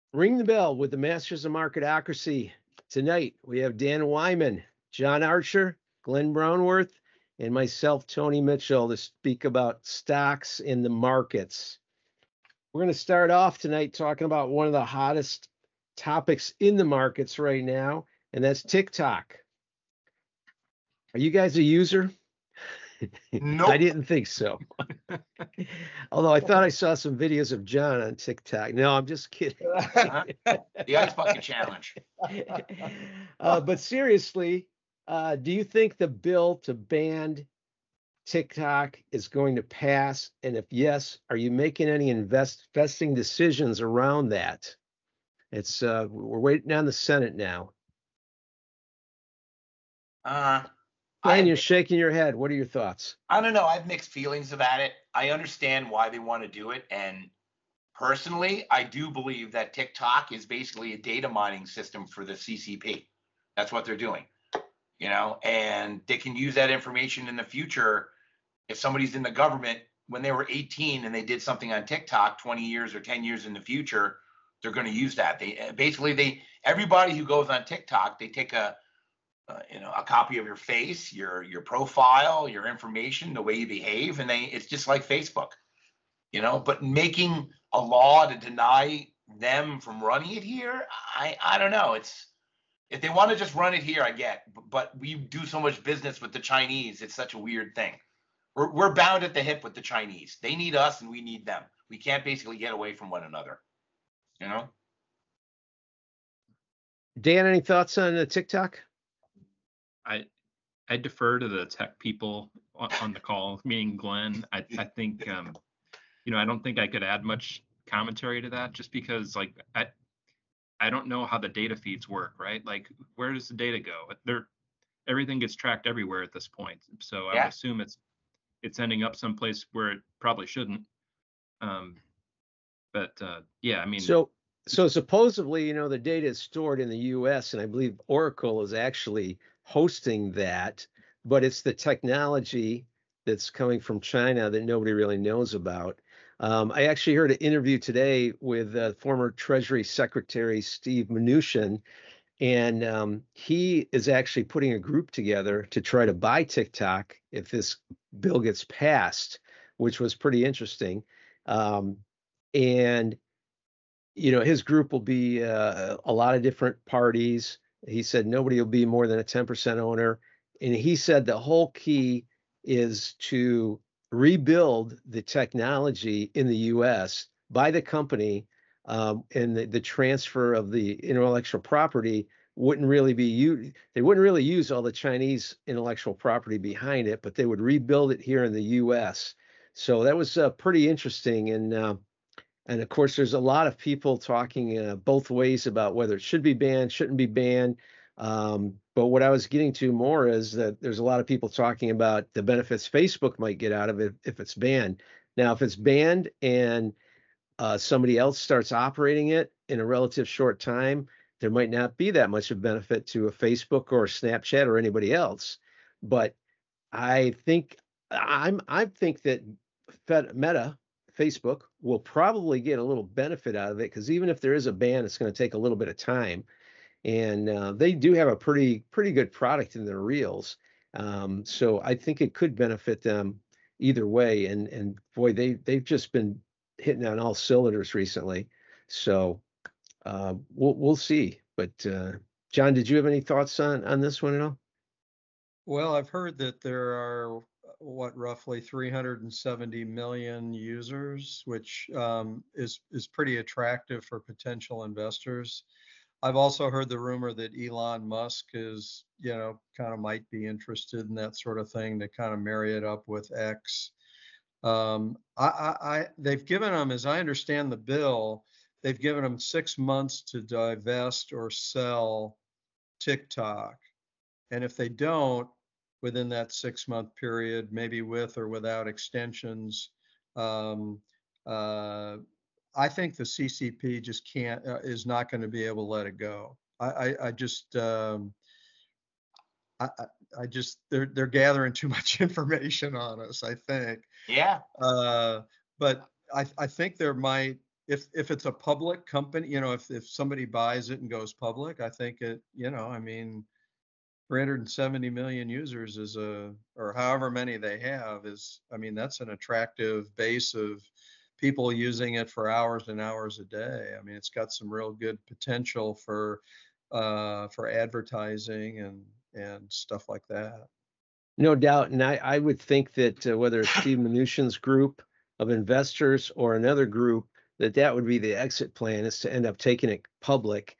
Ring the bell with the Masters of Marketocracy. Tonight, we have Dan Wyman, John Archer, Glenn Brownworth, and myself, Tony Mitchell, to speak about stocks in the markets. We're going to start off tonight talking about one of the hottest topics in the markets right now, and that's TikTok. Are you guys a user? I Nope. didn't think so. Although I thought I saw some videos of John on TikTok. No, I'm just kidding. The Ice Bucket Challenge. But seriously, do you think the bill to ban TikTok is going to pass? And if yes, are you making any investing decisions around that? It's we're waiting on the Senate now. I And you're shaking your head. What are your thoughts? don't know. I have mixed feelings about it. I understand why they want to do it, and personally, I do believe that TikTok is basically a data mining system for the CCP. That's what they're doing, and they can use that information in the future. If somebody's in the government when they were 18 and they did something on TikTok 20 years or 10 years in the future, they're going to use that. Everybody who goes on TikTok, they take a copy of your face, your profile, your information, the way you behave, and it's just like Facebook, But making a law to deny them from running it here, I don't know. If they want to just run it here, I get, but we do so much business with the Chinese. It's such a weird thing. We're bound at the hip with the Chinese. They need us and we need them. We can't basically get away from one another, Dan, any thoughts on TikTok? I defer to the tech people on the call, meaning Glenn. I think I don't think I could add much commentary to that, just because I don't know how the data feeds work, right? Like, where does the data go? Everything gets tracked everywhere at this point. So I would assume it's ending up someplace where it probably shouldn't. Yeah, I mean. So supposedly, the data is stored in the U.S. and I believe Oracle is actually hosting that, but it's the technology that's coming from China that nobody really knows about. I actually heard an interview today with former Treasury Secretary Steve Mnuchin, and he is actually putting a group together to try to buy TikTok if this bill gets passed, which was pretty interesting. And his group will be a lot of different parties. He said nobody will be more than a 10% owner. And he said the whole key is to rebuild the technology in the US by the company, and the transfer of the intellectual property wouldn't really be used. They wouldn't really use all the Chinese intellectual property behind it, but they would rebuild it here in the US. So that was pretty interesting. And of course, there's a lot of people talking both ways about whether it should be banned, shouldn't be banned. But what I was getting to more is that there's a lot of people talking about the benefits Facebook might get out of it if it's banned. Now, if it's banned and somebody else starts operating it in a relative short time, there might not be that much of benefit to a Facebook or a Snapchat or anybody else. But I think that Meta, Facebook, will probably get a little benefit out of it, because even if there is a ban, it's going to take a little bit of time. And they do have a pretty good product in their Reels. So I think it could benefit them either way. And boy, they've just been hitting on all cylinders recently. So we'll see. But John, did you have any thoughts on this one at all? Well, I've heard that there are roughly 370 million users, which is pretty attractive for potential investors. I've also heard the rumor that Elon Musk is, kind of might be interested in that sort of thing, to kind of marry it up with X. They've given them, as I understand the bill, they've given them 6 months to divest or sell TikTok. And if they don't, within that 6-month period, maybe with or without extensions, I think the CCP just is not going to be able to let it go. I just they're gathering too much information on us, I think. Yeah. But I think there might, if it's a public company, if somebody buys it and goes public, I think I mean, 370 million users or however many they have I mean, that's an attractive base of people using it for hours and hours a day. I mean, it's got some real good potential for advertising and stuff like that. No doubt. And I would think that whether it's Steve Mnuchin's group of investors or another group, that would be the exit plan, is to end up taking it public.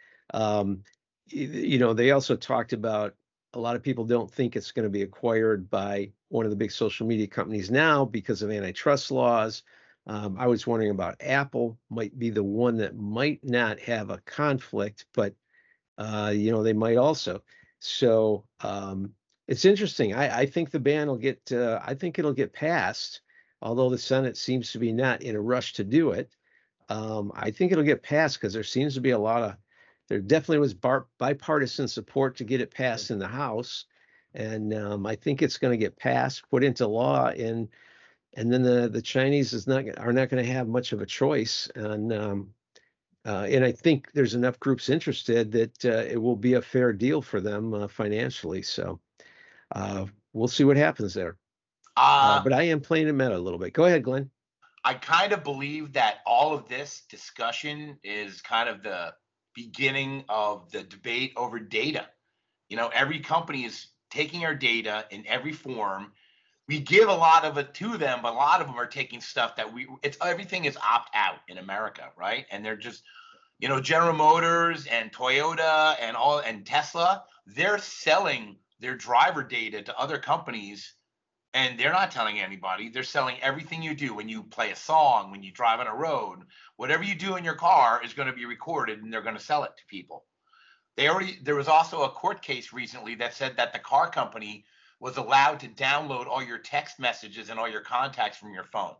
They also talked about, a lot of people don't think it's going to be acquired by one of the big social media companies now because of antitrust laws. I was wondering about Apple might be the one that might not have a conflict, but they might also. So it's interesting. I think the ban will get. I think it'll get passed, although the Senate seems to be not in a rush to do it. I think it'll get passed because there seems to be there definitely was bipartisan support to get it passed in the House, and I think it's going to get passed, put into law, and then the Chinese are not going to have much of a choice. And I think there's enough groups interested that it will be a fair deal for them financially. So we'll see what happens there. But I am playing a meta a little bit. Go ahead, Glenn. I kind of believe that all of this discussion is kind of the beginning of the debate over data. Every company is taking our data in every form. We give a lot of it to them, but a lot of them are taking stuff that everything is opt out in America, right? And they're just, General Motors and Toyota and Tesla, they're selling their driver data to other companies, and they're not telling anybody. They're selling everything you do when you play a song, when you drive on a road, whatever you do in your car is going to be recorded, and they're going to sell it to people. There was also a court case recently that said that the car company was allowed to download all your text messages and all your contacts from your phone.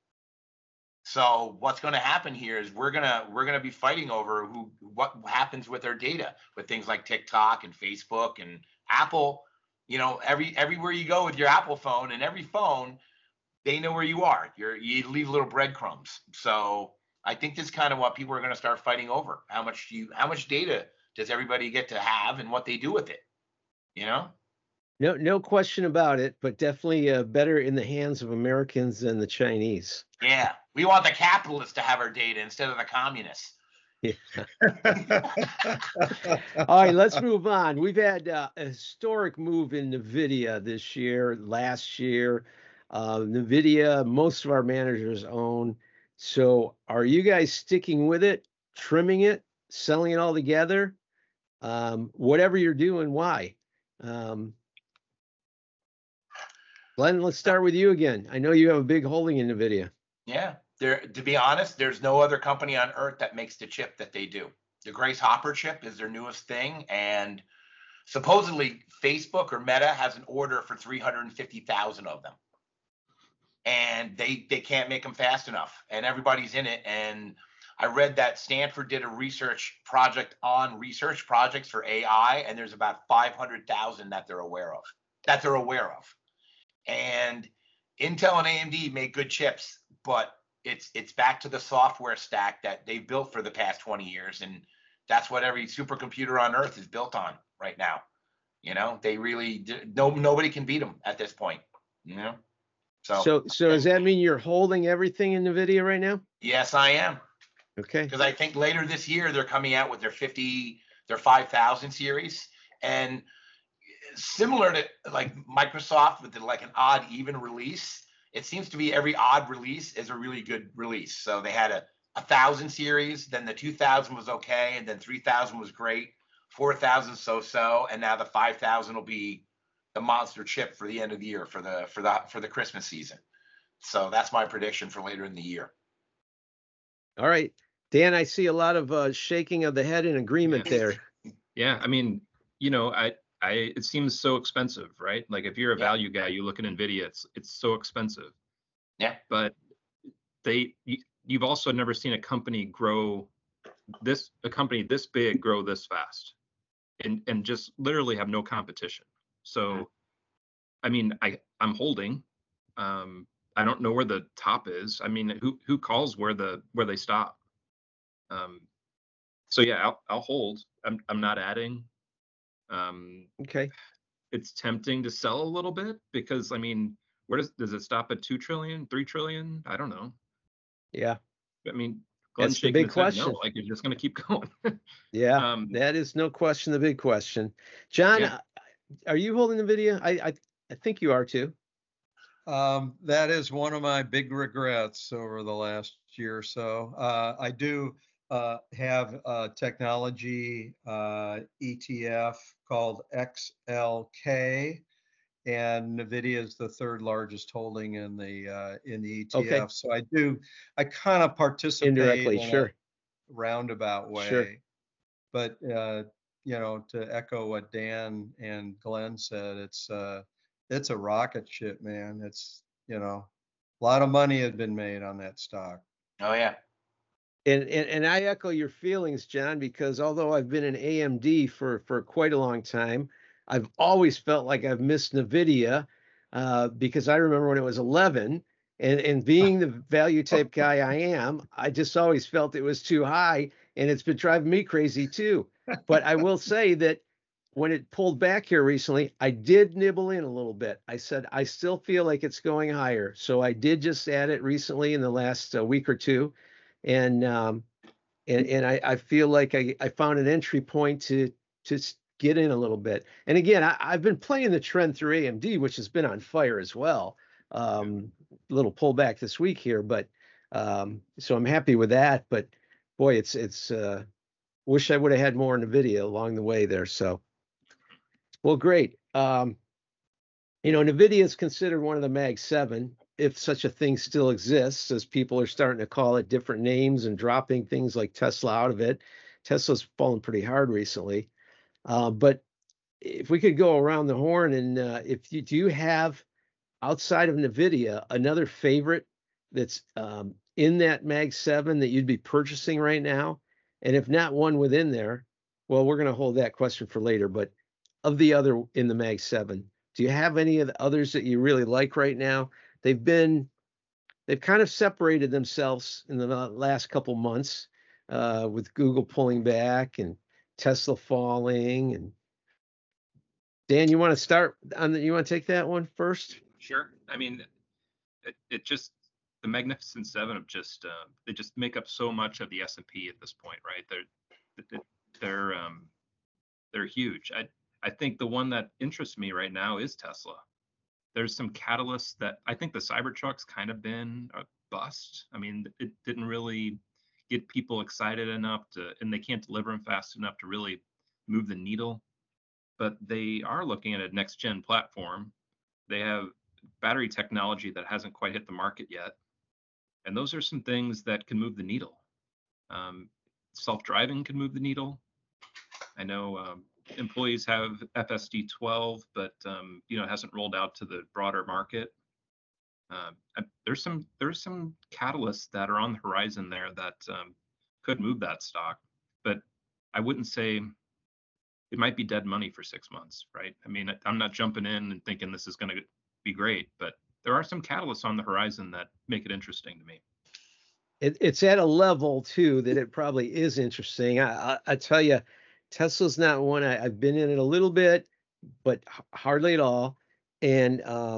So what's going to happen here is we're gonna be fighting over what happens with their data, with things like TikTok and Facebook and Apple. Everywhere you go with your Apple phone, and every phone, they know where you are. You leave little breadcrumbs. So I think this is kind of what people are going to start fighting over. How much data does everybody get to have, and what they do with it? No question about it, but definitely better in the hands of Americans than the Chinese. Yeah, we want the capitalists to have our data instead of the communists. Yeah. All right, let's move on. We've had a historic move in NVIDIA this year, last year. NVIDIA, most of our managers own. So are you guys sticking with it, trimming it, selling it all together? Whatever you're doing, why? Glenn, let's start with you again. I know you have a big holding in NVIDIA. Yeah, to be honest, there's no other company on earth that makes the chip that they do. The Grace Hopper chip is their newest thing, and supposedly Facebook or Meta has an order for 350,000 of them, and they can't make them fast enough, and everybody's in it. And I read that Stanford did a research project on research projects for AI, and there's about 500,000 that they're aware of. And Intel and AMD make good chips, but it's back to the software stack that they've built for the past 20 years, and that's what every supercomputer on earth is built on right now. They really nobody can beat them at this point. So does that mean you're holding everything in NVIDIA right now? Yes, I am. Okay. Because I think later this year they're coming out with their 5000 series, and similar to like Microsoft with like an odd even release. It seems to be every odd release is a really good release. So they had a 1000 series, then the 2000 was okay, and then 3000 was great, 4000 so, and now the 5000 will be the monster chip for the end of the year for the Christmas season. So that's my prediction for later in the year. All right, Dan, I see a lot of shaking of the head in agreement there. Yeah, I mean, it seems so expensive, right? Like if you're a value guy, you look at NVIDIA, it's so expensive. Yeah. But you've also never seen a company this big grow this fast, and just literally have no competition. So, I mean, I'm holding. I don't know where the top is. I mean, who calls where they stop? So yeah, I'll hold. I'm not adding. Um, Okay. it's tempting to sell a little bit because I mean, where does it stop at 2 trillion, 3 trillion? I don't know. Yeah. I mean, Glenn's That's the shaking big his head no, question. like you're just gonna keep going. Yeah. Um, That is no question the big question. John, yeah, are you holding the video? I think you are too. That is one of my big regrets over the last year or so. I do have a technology ETF called XLK, and NVIDIA is the third largest holding in the Okay. ETF. So I kind of participate Indirectly, in a sure. roundabout Sure. way. But to echo what Dan and Glenn said, it's a rocket ship, man. A lot of money had been made on that stock. Oh yeah. And I echo your feelings, John, because although I've been in AMD for quite a long time, I've always felt like I've missed NVIDIA because I remember when it was 11, and being the value type guy I am, I just always felt it was too high, and it's been driving me crazy too. But I will say that when it pulled back here recently, I did nibble in a little bit. I said I still feel like it's going higher, so I did just add it recently in the last week or two, and I feel like I found an entry point to get in a little bit. And again, I've been playing the trend through AMD, which has been on fire as well. Little pullback this week here, but so I'm happy with that. But boy, it's wish I would have had more NVIDIA along the way there. So well, great. NVIDIA is considered one of the Mag 7, if such a thing still exists, as people are starting to call it different names and dropping things like Tesla out of it. Tesla's fallen pretty hard recently. But if we could go around the horn and do you have outside of NVIDIA another favorite that's in that Mag 7 that you'd be purchasing right now? And if not one within there, well, we're going to hold that question for later. But of the other in the Mag 7, do you have any of the others that you really like right now? They've kind of separated themselves in the last couple months with Google pulling back and Tesla falling. And Dan, you want to start on you want to take that one first? sure. I mean, it just the Magnificent Seven of just they just make up so much of the S&P at this point, right? They're they're huge. I think the one that interests me right now is Tesla. There's some catalysts that I think the Cybertruck's kind of been a bust. I mean, it didn't really get people excited enough and they can't deliver them fast enough to really move the needle. But they are looking at a next gen platform. They have battery technology that hasn't quite hit the market yet. And those are some things that can move the needle. Self-driving can move the needle. I know employees have FSD 12, but it hasn't rolled out to the broader market. There's some catalysts that are on the horizon there that could move that stock, but I wouldn't say it might be dead money for 6 months, right? I mean, I'm not jumping in and thinking this is going to be great, but there are some catalysts on the horizon that make it interesting to me. It's at a level too that it probably is interesting. I tell you, Tesla's not one I've been in it a little bit, but hardly at all. And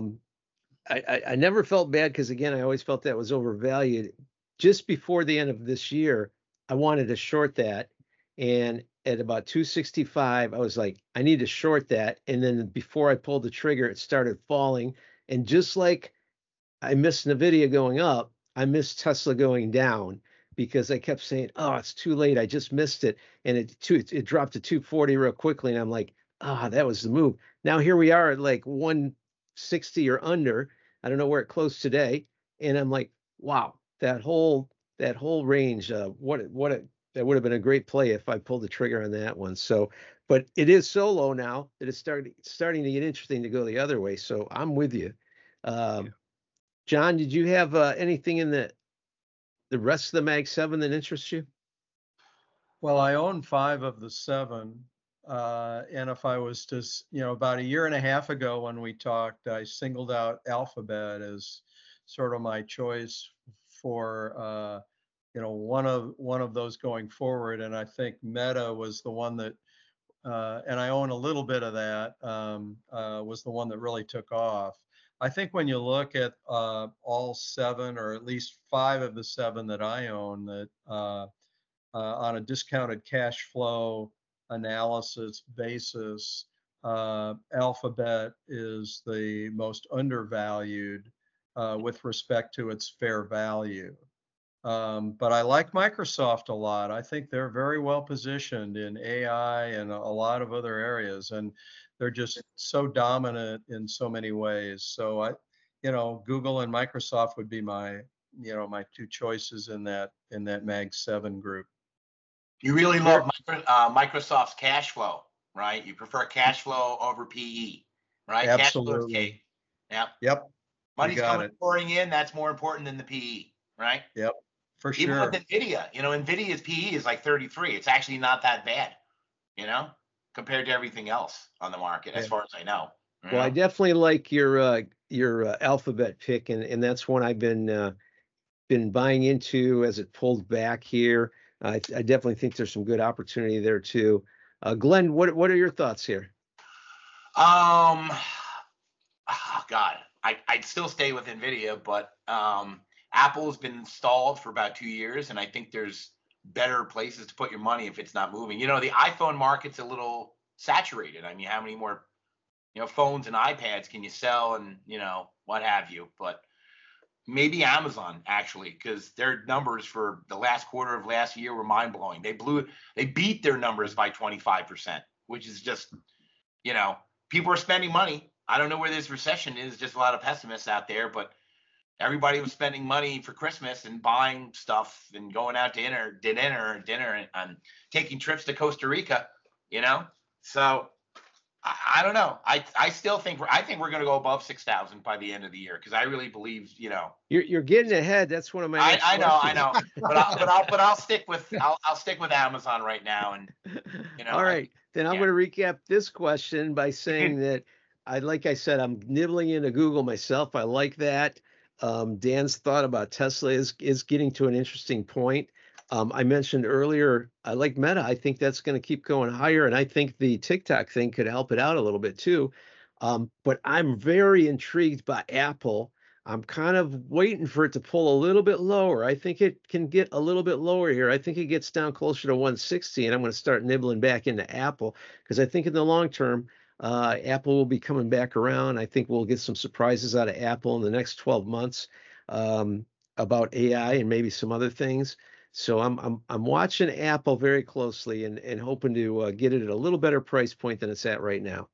I never felt bad because again, I always felt that was overvalued. Just before the end of this year, I wanted to short that, and at about 265, I was like, I need to short that. And then before I pulled the trigger, it started falling, and just like I missed NVIDIA going up, I missed Tesla going down because I kept saying, "Oh, it's too late. I just missed it," and it dropped to 240 real quickly, and I'm like, "Ah, that was the move." Now here we are at like 160 or under. I don't know where it closed today, and I'm like, "Wow, that whole range. That would have been a great play if I pulled the trigger on that one." So, but it is so low now that it's starting to get interesting to go the other way. So I'm with you. Um, John, did you have anything in the rest of the Mag 7 that interests you? Well, I own 5 of the 7. And if I was to, about a year and a half ago when we talked, I singled out Alphabet as sort of my choice for one of those going forward. And I think Meta was the one that, and I own a little bit of that, was the one that really took off. I think when you look at all seven, or at least five of the seven that I own, that on a discounted cash flow analysis basis, Alphabet is the most undervalued with respect to its fair value. But I like Microsoft a lot. I think they're very well positioned in AI and a lot of other areas, and they're just so dominant in so many ways. So Google and Microsoft would be my two choices in that Mag 7 group. You really love Microsoft's cash flow, right? You prefer cash flow over PE, right? Cash flow is king. Yep. Yep. Money's pouring in. That's more important than the PE, right? Yep. For sure. Even with NVIDIA, NVIDIA's PE is like 33. It's actually not that bad, compared to everything else on the market, as far as I know. Well, I definitely like your Alphabet pick, and that's one I've been buying into as it pulled back here. I definitely think there's some good opportunity there too. Glenn, what are your thoughts here? God, I'd still stay with NVIDIA, but Apple's been stalled for about 2 years, and I think there's better places to put your money if it's not moving. The iPhone market's a little saturated. I mean, how many more, phones and iPads can you sell, and what have you? But maybe Amazon, actually, because their numbers for the last quarter of last year were mind blowing. They beat their numbers by 25%, which is just, people are spending money. I don't know where this recession is, just a lot of pessimists out there, but everybody was spending money for Christmas and buying stuff and going out to dinner and taking trips to Costa Rica, So I don't know. I still think we're going to go above 6,000 by the end of the year, because I really believe, You're getting ahead. That's one of my. I know. But I'll stick with Amazon right now, and All right, then I'm going to recap this question by saying that like I said, I'm nibbling into Google myself. I like that. Dan's thought about Tesla is getting to an interesting point. I mentioned earlier, I like Meta. I think that's going to keep going higher, and I think the TikTok thing could help it out a little bit too. But I'm very intrigued by Apple. I'm kind of waiting for it to pull a little bit lower. I think it can get a little bit lower here. I think it gets down closer to 160, and I'm going to start nibbling back into Apple, because I think in the long term, Apple will be coming back around. I think we'll get some surprises out of Apple in the next 12 months about AI and maybe some other things. So I'm watching Apple very closely and hoping to get it at a little better price point than it's at right now.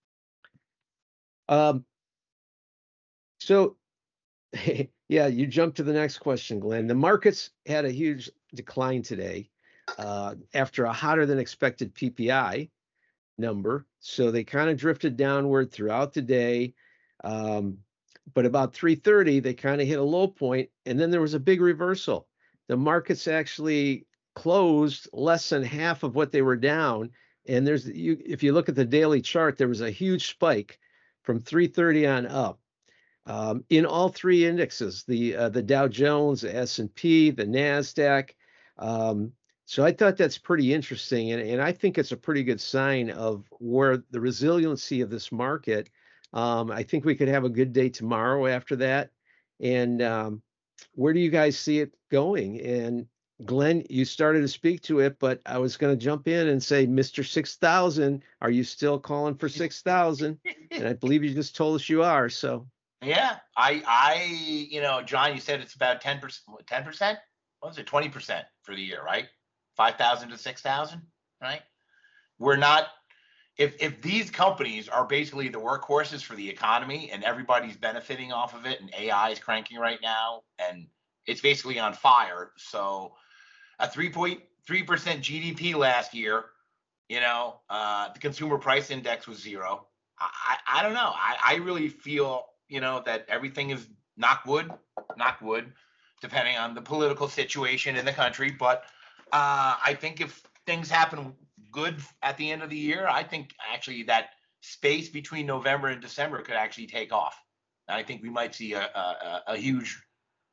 So yeah, you jumped to the next question, Glenn. The markets had a huge decline today after a hotter than expected PPI number. So they kind of drifted downward throughout the day. But about 3:30, they kind of hit a low point, and then there was a big reversal. The markets actually closed less than half of what they were down. And if you look at the daily chart, there was a huge spike from 3:30 on up in all three indexes: the Dow Jones, the S&P, the Nasdaq. So I thought that's pretty interesting, and I think it's a pretty good sign of where the resiliency of this market. I think we could have a good day tomorrow after that. And where do you guys see it going? And Glenn, you started to speak to it, but I was going to jump in and say, Mr. 6,000, are you still calling for 6,000? And I believe you just told us you are. So yeah, John, you said it's about 10%. 10%? What was it? 20% for the year, right? 5,000 to 6,000, right? We're not. If these companies are basically the workhorses for the economy and everybody's benefiting off of it, and AI is cranking right now, and it's basically on fire. So a 3.3% GDP last year, the consumer price index was 0. I don't know. I really feel, that everything is knock wood, depending on the political situation in the country. But I think if things happen good at the end of the year, I think actually that space between November and December could actually take off. And I think we might see a huge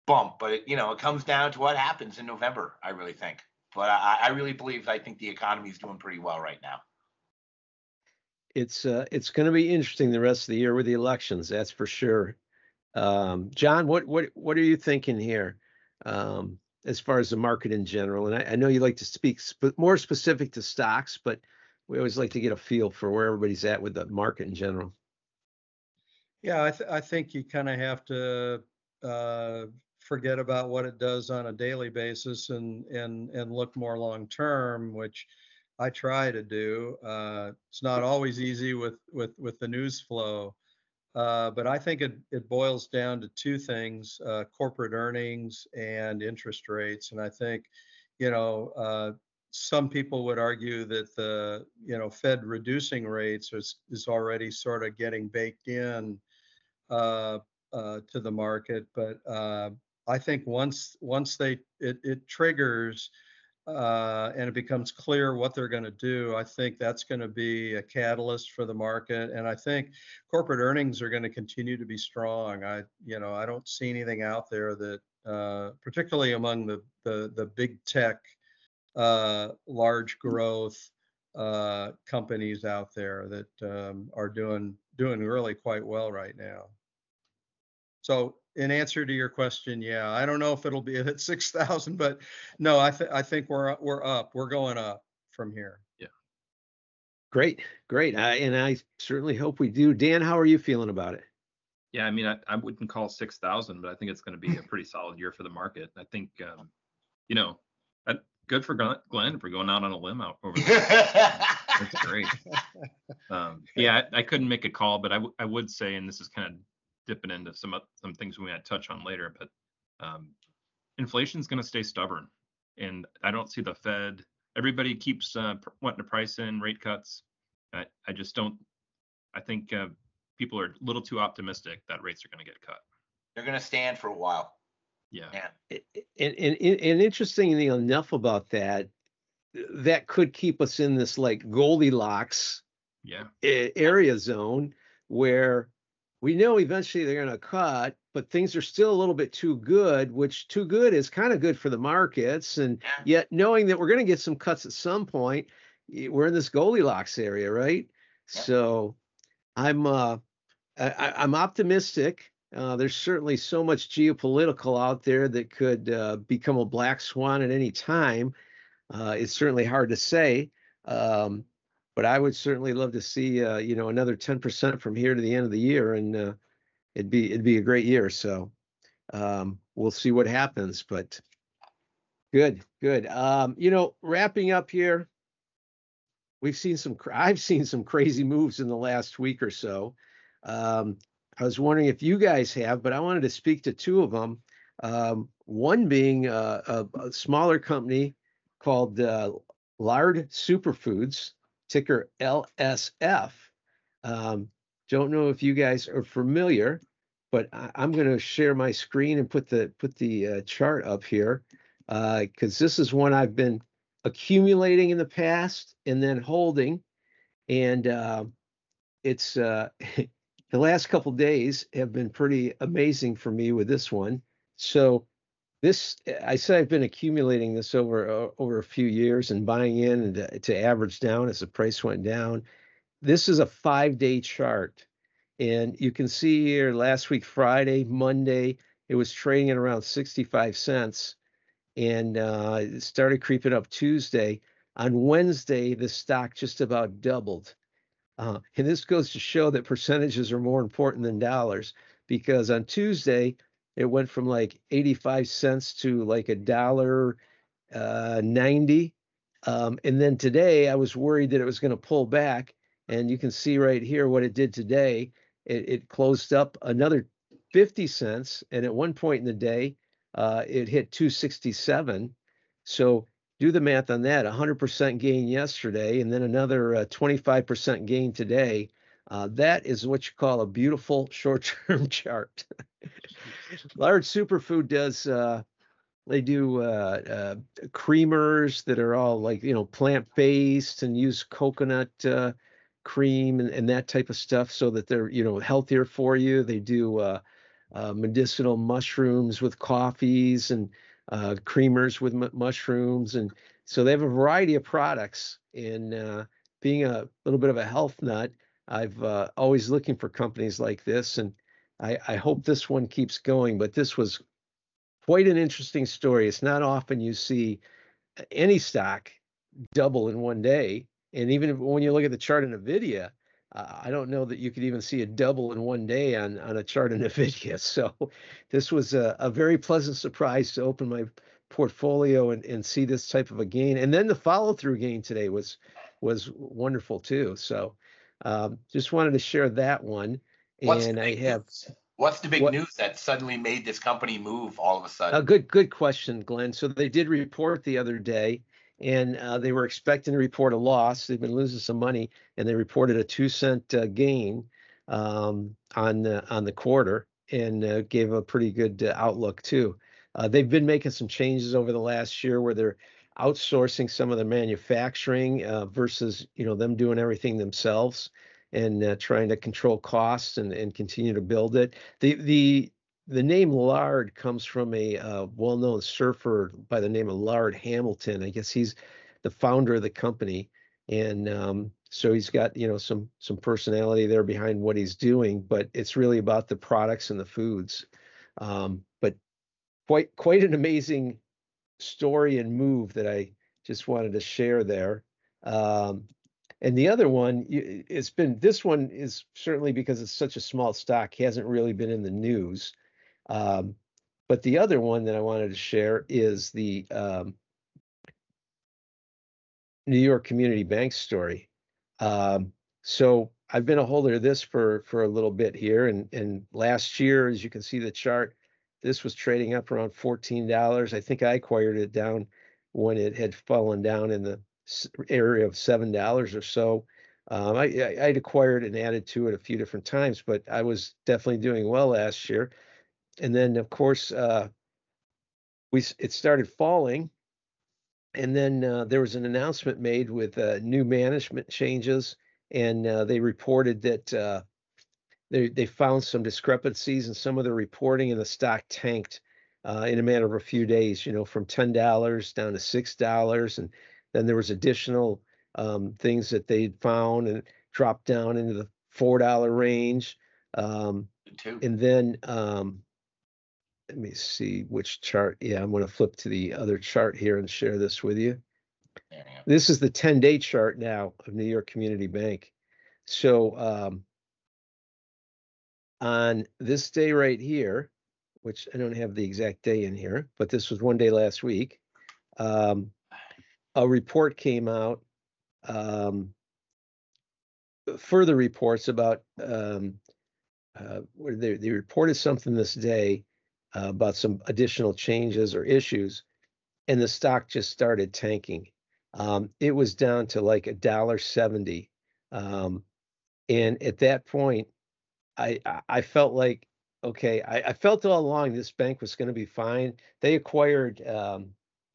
bump, but it comes down to what happens in November, I really think. But I really believe, I think the economy is doing pretty well right now. It's going to be interesting the rest of the year with the elections, that's for sure. John, what are you thinking here, as far as the market in general? And I know you like to speak more specific to stocks, but we always like to get a feel for where everybody's at with the market in general. Yeah, I think you kind of have to forget about what it does on a daily basis and look more long term, which I try to do. It's not always easy with the news flow, but I think it boils down to two things: corporate earnings and interest rates. And I think, some people would argue that the Fed reducing rates is already sort of getting baked in to the market. But I think once it triggers and it becomes clear what they're going to do, I think that's going to be a catalyst for the market. And I think corporate earnings are going to continue to be strong. I don't see anything out there that, particularly among the big tech, large growth companies out there that are doing really quite well right now. So in answer to your question, yeah, I don't know if it'll be at 6,000, but no, I think we're up. We're going up from here. Yeah. Great. And I certainly hope we do. Dan, how are you feeling about it? Yeah, I mean, I wouldn't call 6,000, but I think it's going to be a pretty solid year for the market. I think, good for Glenn for going out on a limb out over there. That's great. Yeah, I couldn't make a call, but I would say, and this is kind of dipping into some things we might touch on later, but inflation is going to stay stubborn, and I don't see the Fed. Everybody keeps wanting to price in rate cuts. I just don't. I think people are a little too optimistic that rates are going to get cut. They're going to stand for a while. Yeah. And interestingly enough about that could keep us in this like Goldilocks area zone where we know eventually they're going to cut, but things are still a little bit too good, which too good is kind of good for the markets. And yet knowing that we're going to get some cuts at some point, we're in this Goldilocks area, right? Yeah. So I'm optimistic. There's certainly so much geopolitical out there that could become a black swan at any time. It's certainly hard to say. But I would certainly love to see, another 10% from here to the end of the year, and it'd be a great year. So we'll see what happens. But good. Wrapping up here, I've seen some crazy moves in the last week or so. I was wondering if you guys have, but I wanted to speak to two of them. One being a smaller company called Lard Superfoods, ticker LSF. Don't know if you guys are familiar, but I'm going to share my screen and put the chart up here because this is one I've been accumulating in the past and then holding, and it's the last couple of days have been pretty amazing for me with this one. So I said I've been accumulating this over a few years and buying in and to average down as the price went down. This is a 5-day chart, and you can see here last week, Friday, Monday, it was trading at around 65 cents, and it started creeping up Tuesday. On Wednesday, the stock just about doubled. And this goes to show that percentages are more important than dollars, because on Tuesday, it went from like 85 cents to like $1.90. And then today I was worried that it was going to pull back. And you can see right here what it did today. It closed up another 50 cents. And at one point in the day, it hit 267. So do the math on that, 100% gain yesterday, and then another 25% gain today. That is what you call a beautiful short-term chart. Lard Superfood does, they do creamers that are all like, plant-based and use coconut cream and that type of stuff so that they're, healthier for you. They do medicinal mushrooms with coffees and creamers with mushrooms. And so they have a variety of products. And being a little bit of a health nut, I've always looking for companies like this. And I hope this one keeps going. But this was quite an interesting story. It's not often you see any stock double in one day. And even when you look at the chart in NVIDIA, I don't know that you could even see a double in one day on a chart in NVIDIA. So this was a very pleasant surprise to open my portfolio and see this type of a gain. And then the follow through gain today was wonderful too. So just wanted to share that one. And I have. What's the big what, news that suddenly made this company move all of a sudden? a good question, Glenn. So they did report the other day, and they were expecting to report a loss. They've been losing some money, and they reported a 2-cent gain on the quarter, and gave a pretty good outlook too. They've been making some changes over the last year where they're outsourcing some of the manufacturing versus them doing everything themselves, and trying to control costs and continue to build it. The name Lard comes from a well-known surfer by the name of Lard Hamilton. I guess he's the founder of the company, and so he's got some personality there behind what he's doing. But it's really about the products and the foods. But quite an amazing story and move that I just wanted to share there. And the other one, this one is certainly because it's such a small stock, hasn't really been in the news. But the other one that I wanted to share is the New York Community Bank story. So I've been a holder of this for a little bit here, and last year, as you can see the chart, this was trading up around $14. I think I acquired it down when it had fallen down in the area of $7 or so. I'd acquired and added to it a few different times, but I was definitely doing well last year. And then, of course, it started falling, and then there was an announcement made with new management changes, and they reported that they found some discrepancies in some of the reporting, and the stock tanked in a matter of a few days. From $10 down to $6, and then there was additional things that they'd found and dropped down into the $4 range. And then let me see which chart. Yeah, I'm going to flip to the other chart here and share this with you. This is the 10-day chart now of New York Community Bank. So on this day right here, which I don't have the exact day in here, but this was one day last week, a report came out, further reports about, they reported something this day about some additional changes or issues, and the stock just started tanking. It was down to like $1.70. And at that point, I felt like, okay, I felt all along this bank was going to be fine. They acquired a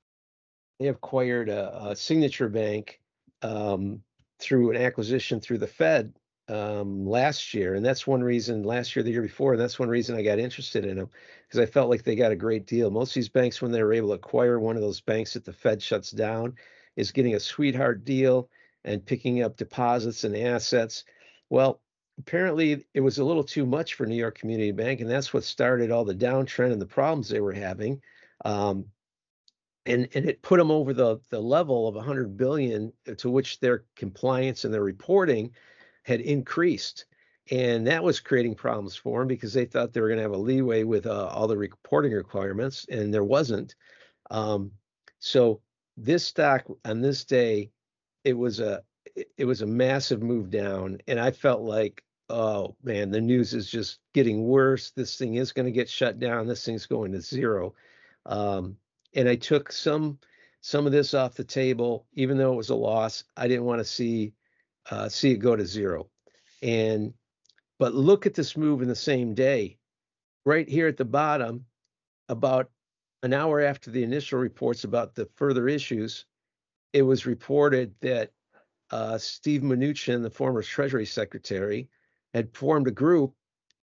Signature Bank through an acquisition through the Fed last year, and that's one reason. Last year, the year before, and that's one reason I got interested in them, because I felt like they got a great deal. Most of these banks, when they were able to acquire one of those banks that the Fed shuts down, is getting a sweetheart deal and picking up deposits and assets. Well, apparently it was a little too much for New York Community Bank, and that's what started all the downtrend and the problems they were having. And it put them over the level of 100 billion to which their compliance and their reporting had increased. And that was creating problems for them because they thought they were going to have a leeway with all the reporting requirements, and there wasn't. So this stock on this day, it was a massive move down, and I felt like, oh man, the news is just getting worse. This thing is going to get shut down. This thing's going to zero. And I took some of this off the table, even though it was a loss. I didn't want to see it go to zero. But look at this move in the same day, right here at the bottom, about an hour after the initial reports about the further issues, it was reported that Steve Mnuchin, the former Treasury Secretary, had formed a group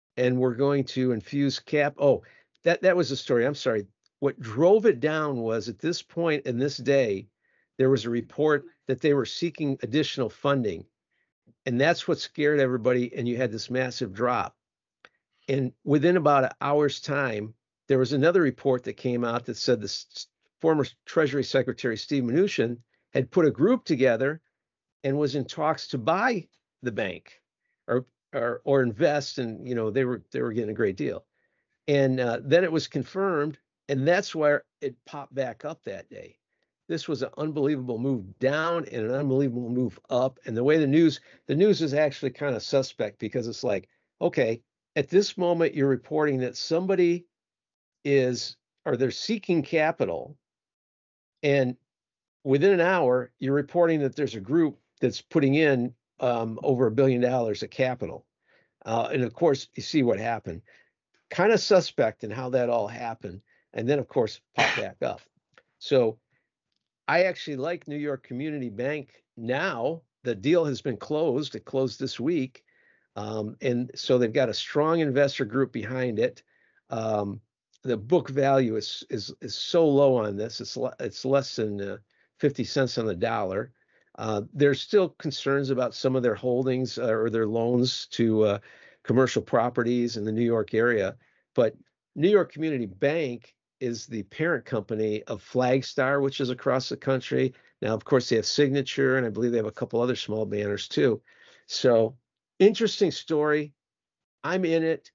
and we're going to infuse cap. Oh, that was the story. I'm sorry. What drove it down was at this point in this day, there was a report that they were seeking additional funding. And that's what scared everybody. And you had this massive drop. And within about an hour's time, there was another report that came out that said the former Treasury Secretary Steve Mnuchin had put a group together and was in talks to buy the bank or or invest, and they were getting a great deal. And then it was confirmed, and that's where it popped back up that day. This was an unbelievable move down and an unbelievable move up. And the news is actually kind of suspect because it's like, okay, at this moment you're reporting that somebody is or they're seeking capital, and within an hour you're reporting that there's a group that's putting in over $1 billion of capital. And of course, you see what happened. Kind of suspect in how that all happened. And then, of course, pop back up. So I actually like New York Community Bank now. The deal has been closed. It closed this week. And so they've got a strong investor group behind it. The book value is so low on this. It's less than 50 cents on the dollar. There's still concerns about some of their holdings or their loans to commercial properties in the New York area. But New York Community Bank is the parent company of Flagstar, which is across the country. Now, of course, they have Signature, and I believe they have a couple other small banners too. So interesting story. I'm in it.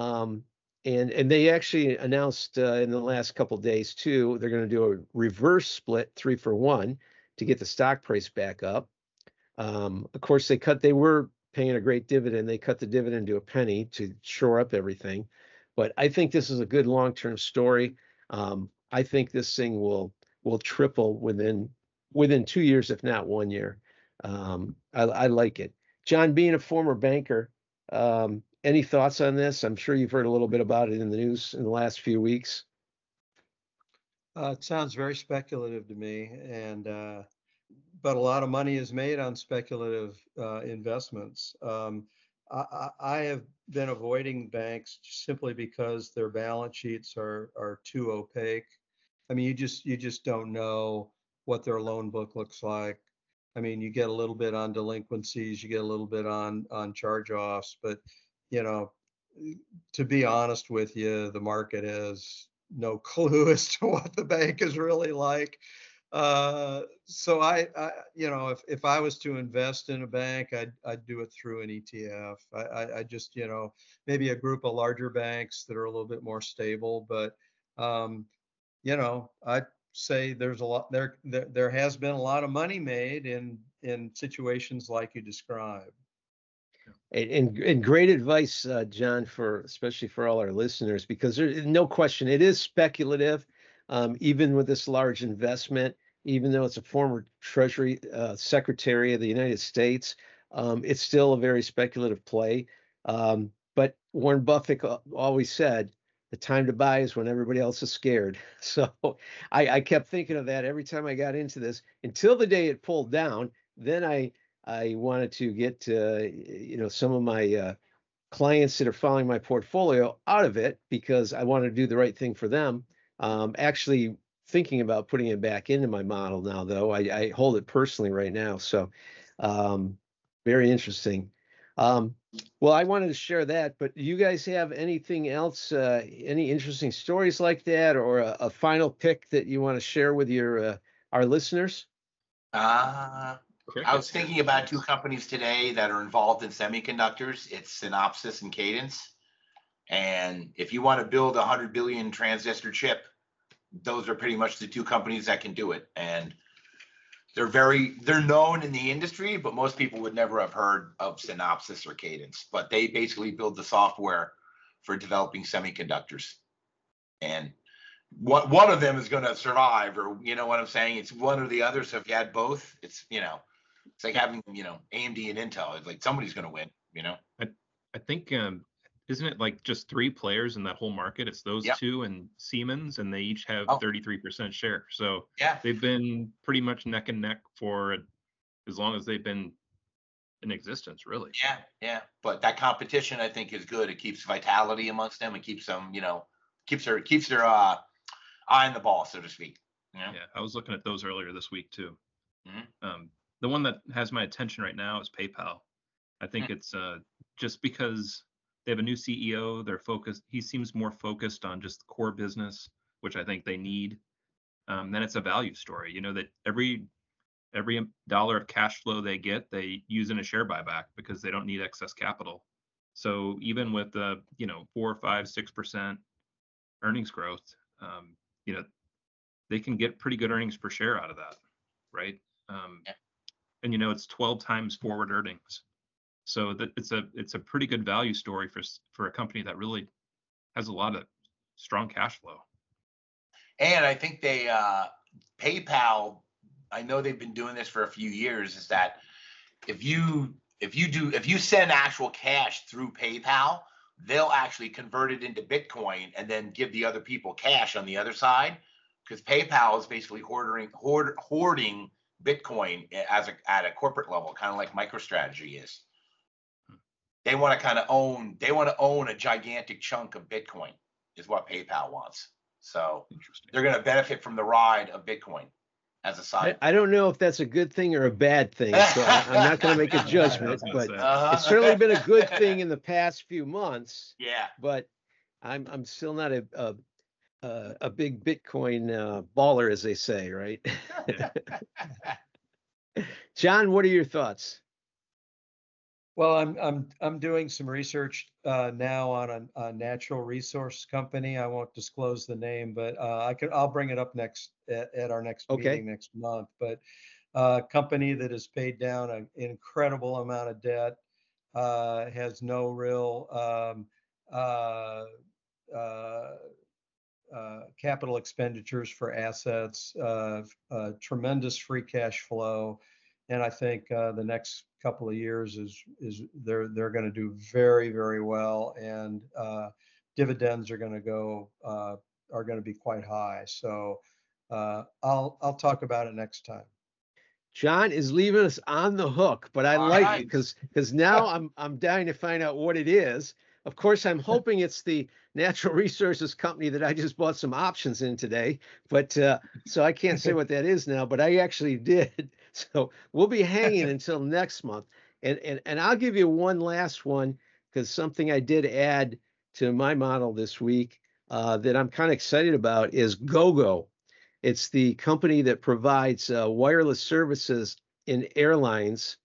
And they actually announced in the last couple of days too, they're going to do a reverse split 3-for-1 to get the stock price back up. Of course, they were paying a great dividend. They cut the dividend to a penny to shore up everything. But I think this is a good long-term story. I think this thing will triple within 2 years, if not 1 year. I like it. John, being a former banker, any thoughts on this? I'm sure you've heard a little bit about it in the news in the last few weeks. It sounds very speculative to me, and but a lot of money is made on speculative investments. I have been avoiding banks simply because their balance sheets are too opaque. I mean, you just don't know what their loan book looks like. I mean, you get a little bit on delinquencies, you get a little bit on charge-offs, but you know, to be honest with you, the market has no clue as to what the bank is really like. So if I was to invest in a bank, I'd do it through an ETF. I just, maybe a group of larger banks that are a little bit more stable, but I'd say there's a lot there has been a lot of money made in situations like you described. And great advice, John, especially for all our listeners, because there's no question it is speculative, even with this large investment, even though it's a former Treasury Secretary of the United States, it's still a very speculative play. But Warren Buffett always said, the time to buy is when everybody else is scared. So I kept thinking of that every time I got into this until the day it pulled down. Then I wanted to get some of my clients that are following my portfolio out of it because I want to do the right thing for them. Actually thinking about putting it back into my model now, though. I hold it personally right now. So very interesting. Well, I wanted to share that, but do you guys have anything else, any interesting stories like that, or a final pick that you want to share with our listeners? I was thinking about two companies today that are involved in semiconductors. It's Synopsys and Cadence. And if you want to build a 100 billion transistor chip, those are pretty much the two companies that can do it. And they're known in the industry, but most people would never have heard of Synopsys or Cadence. But they basically build the software for developing semiconductors. And one of them is going to survive, or you know what I'm saying? It's one or the other. So if you had both, it's like having AMD and Intel. It's like somebody's going to win. I think isn't it like just three players in that whole market? It's those two and Siemens, and they each have 33% share. So yeah, they've been pretty much neck and neck for as long as they've been in existence, really. Yeah. But that competition, I think, is good. It keeps vitality amongst them and keeps them, keeps their eye on the ball, so to speak. Yeah, I was looking at those earlier this week too. Mhm. The one that has my attention right now is PayPal. I think it's just because they have a new CEO, they're focused. He seems more focused on just the core business, which I think they need. Then it's a value story. You know that every dollar of cash flow they get, they use in a share buyback because they don't need excess capital. So even with the 4, 5, 6% earnings growth, you know they can get pretty good earnings per share out of that, right? Yeah. And it's 12 times forward earnings. So that it's a pretty good value story for a company that really has a lot of strong cash flow. And I think they PayPal, I know they've been doing this for a few years, is that if you send actual cash through PayPal, they'll actually convert it into Bitcoin and then give the other people cash on the other side, because PayPal is basically hoarding Bitcoin at a corporate level, kind of like MicroStrategy is. They want to own a gigantic chunk of Bitcoin, is what PayPal wants. So they're going to benefit from the ride of Bitcoin as a side. I don't know if that's a good thing or a bad thing, so I'm not going to make a judgment, but it's certainly been a good thing in the past few months. Yeah. But I'm still not a big Bitcoin baller, as they say, right? John, what are your thoughts? Well, I'm doing some research now on a natural resource company. I won't disclose the name, but I'll bring it up at our next meeting next month. But a company that has paid down an incredible amount of debt, has no real capital expenditures for assets, tremendous free cash flow, and I think the next couple of years is they're going to do very, very well, and dividends are going to be quite high. So I'll talk about it next time. John is leaving us on the hook, but I like it because now I'm dying to find out what it is. Of course, I'm hoping it's the natural resources company that I just bought some options in today, but so I can't say what that is now, but I actually did. So we'll be hanging until next month. And I'll give you one last one, because something I did add to my model this week that I'm kind of excited about is GoGo. It's the company that provides wireless services in airlines.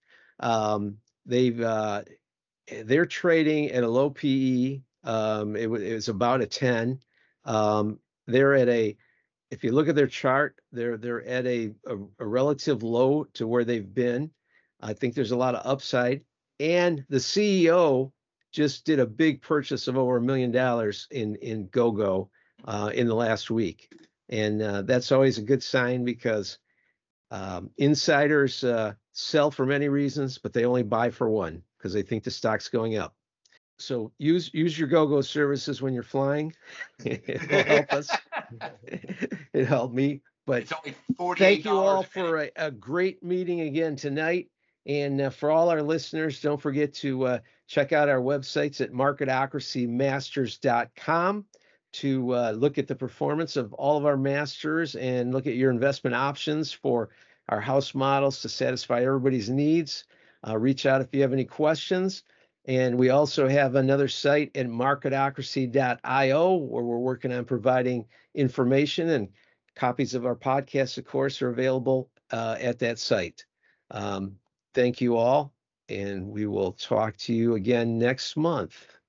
They're trading at a low PE. It was about a 10. They're at if you look at their chart, they're at a relative low to where they've been. I think there's a lot of upside. And the CEO just did a big purchase of over $1 million in GoGo in the last week. And that's always a good sign, because insiders sell for many reasons, but they only buy for one, because they think the stock's going up. So use your GoGo services when you're flying. It'll help us. It helped me. But it's only $48. Thank you all for a great meeting again tonight. And for all our listeners, don't forget to check out our websites at marketocracymasters.com to look at the performance of all of our masters and look at your investment options for our house models to satisfy everybody's needs. Reach out if you have any questions. And we also have another site at marketocracy.io, where we're working on providing information, and copies of our podcasts, of course, are available at that site. Thank you all, and we will talk to you again next month.